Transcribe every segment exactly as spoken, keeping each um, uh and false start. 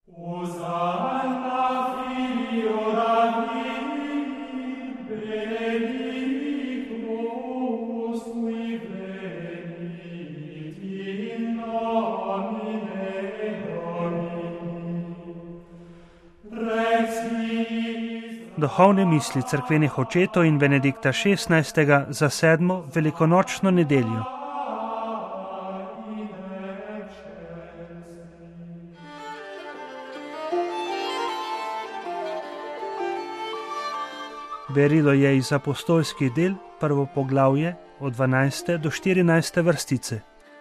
Duhovne misli cerkvenih očetov in Benedikta šestnajstega za sedmo velikonočno nedeljo. Berilo je iz apostolskih del, prvo poglavje, od dvanajste do štirinajste vrstice.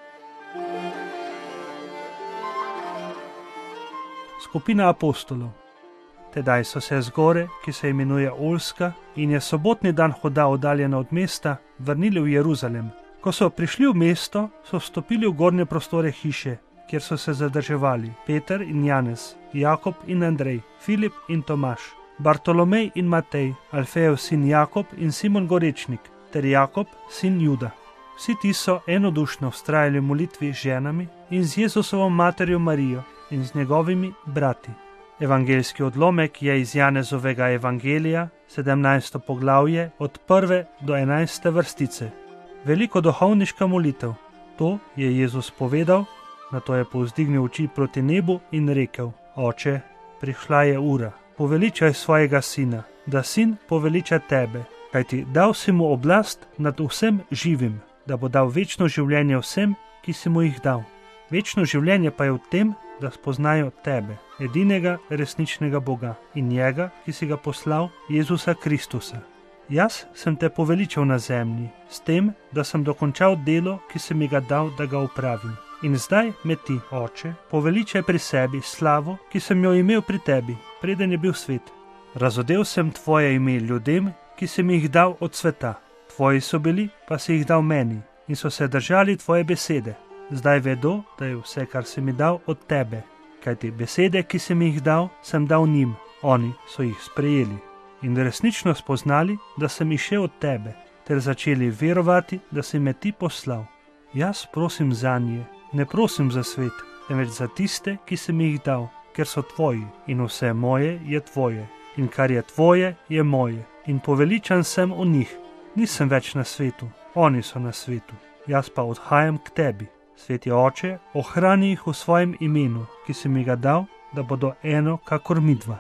Skupina apostolov. Tedaj so se z gore, ki se imenuje Olska in je sobotni dan hoda oddaljena od mesta, vrnili v Jeruzalem. Ko so prišli v mesto, so vstopili v gornje prostore hiše, kjer so se zadrževali Peter in Janez, Jakob in Andrej, Filip in Tomaž, Bartolomej in Matej, Alfejev sin Jakob in Simon Gorečnik, ter Jakob, sin Juda. Vsi ti so enodušno vztrajali v molitvi z ženami in z Jezusovo materjo Marijo in z njegovimi brati. Evangeljski odlomek je iz Janezovega evangelija, sedemnajsto poglavje, od prve do enajste vrstice. Veliko duhovniška molitev. To je Jezus povedal, nato je povzdignil oči proti nebu in rekel: Oče, prišla je ura, poveličaj svojega sina, da sin poveliča tebe, kajti dal si mu oblast nad vsem živim, da bo dal večno življenje vsem, ki si mu jih dal. Večno življenje pa je v tem, da spoznajo tebe, edinega resničnega Boga in njega, ki si ga poslal, Jezusa Kristusa. Jaz sem te poveličal na zemlji, s tem, da sem dokončal delo, ki si mi ga dal, da ga upravim. In zdaj me ti, Oče, poveličaj pri sebi slavo, ki sem jo imel pri tebi, preden je bil svet. Razodel sem tvoje ime ljudem, ki si mi jih dal od sveta. Tvoji so bili, pa si jih dal meni in so se držali tvoje besede. Zdaj vedo, da je vse, kar si mi dal, od tebe, kajti besede, ki si mi jih dal, sem dal njim, oni so jih sprejeli in resnično spoznali, da sem išel od tebe, ter začeli verovati, da si me ti poslal. Jaz prosim zanje, ne prosim za svet, temveč za tiste, ki si mi jih dal, ker so tvoji in vse moje je tvoje in kar je tvoje je moje in poveličan sem v njih. Nisem več na svetu, oni so na svetu, jaz pa odhajam k tebi. Sveti Oče, ohrani jih v svojem imenu, ki si mi ga dal, da bodo eno kakor midva.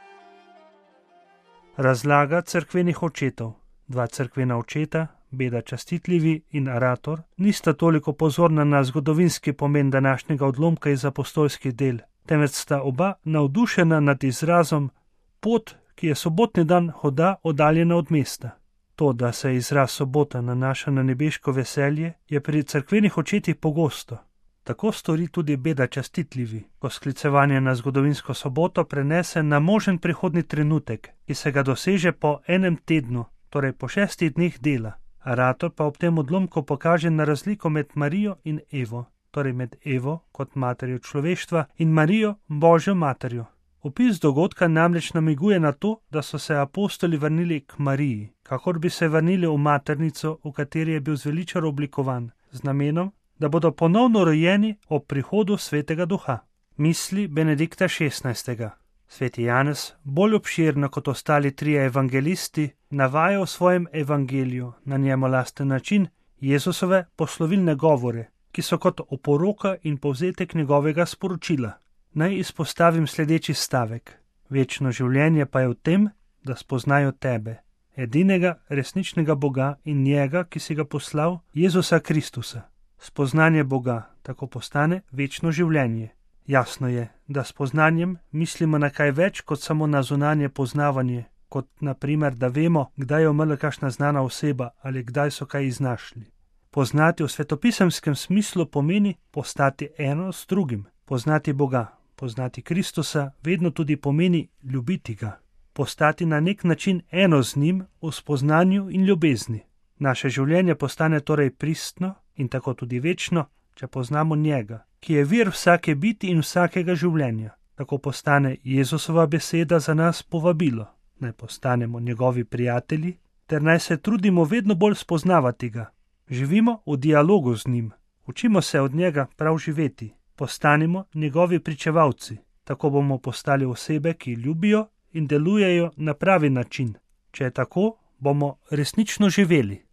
Razlaga cerkvenih očetov. Dva cerkvena očeta, Beda Častitljivi in Arator, nista toliko pozorna na zgodovinski pomen današnjega odlomka iz apostolskih del, temveč sta oba navdušena nad izrazom pot, ki je sobotni dan hoda oddaljena od mesta. To, da se izraz sobota nanaša na nebeško veselje, je pri cerkvenih očetih pogosto. Tako stori tudi Beda Častitljivi, ko sklicevanje na zgodovinsko soboto prenese na možen prihodni trenutek, ki se ga doseže po enem tednu, torej po šestih dneh dela. Arator pa ob tem odlomku pokaže na razliko med Marijo in Evo, torej med Evo kot materjo človeštva in Marijo, Božjo materjo. Opis dogodka namreč namiguje na to, da so se apostoli vrnili k Mariji, kakor bi se vrnili v maternico, v kateri je bil zveličar oblikovan, z namenom, da bodo ponovno rojeni ob prihodu Svetega Duha. Misli Benedikta šestnajstega. Sveti Janez, bolj obširno kot ostali trije evangelisti, navaja v svojem evangeliju na njemu lasten način Jezusove poslovilne govore, ki so kot oporoka in povzetek njegovega sporočila. Naj izpostavim sledeči stavek. Večno življenje pa je v tem, da spoznajo tebe, edinega resničnega Boga in njega, ki si ga poslal, Jezusa Kristusa. Spoznanje Boga tako postane večno življenje. Jasno je, da s poznanjem mislimo na kaj več kot samo na zunanje poznavanje, kot na primer, da vemo, kdaj je umrla kakšna znana oseba ali kdaj so kaj iznašli. Poznati v svetopisemskem smislu pomeni postati eno s drugim, poznati Boga. Poznati Kristusa vedno tudi pomeni ljubiti ga, postati na nek način eno z njim v spoznanju in ljubezni. Naše življenje postane torej pristno in tako tudi večno, če poznamo njega, ki je vir vsake biti in vsakega življenja. Tako postane Jezusova beseda za nas povabilo, naj postanemo njegovi prijatelji, ter naj se trudimo vedno bolj spoznavati ga. Živimo v dialogu z njim, učimo se od njega prav živeti. Postanimo njegovi pričevalci, Tako bomo postali osebe, ki ljubijo in delujejo na pravi način. Če je tako, bomo resnično živeli.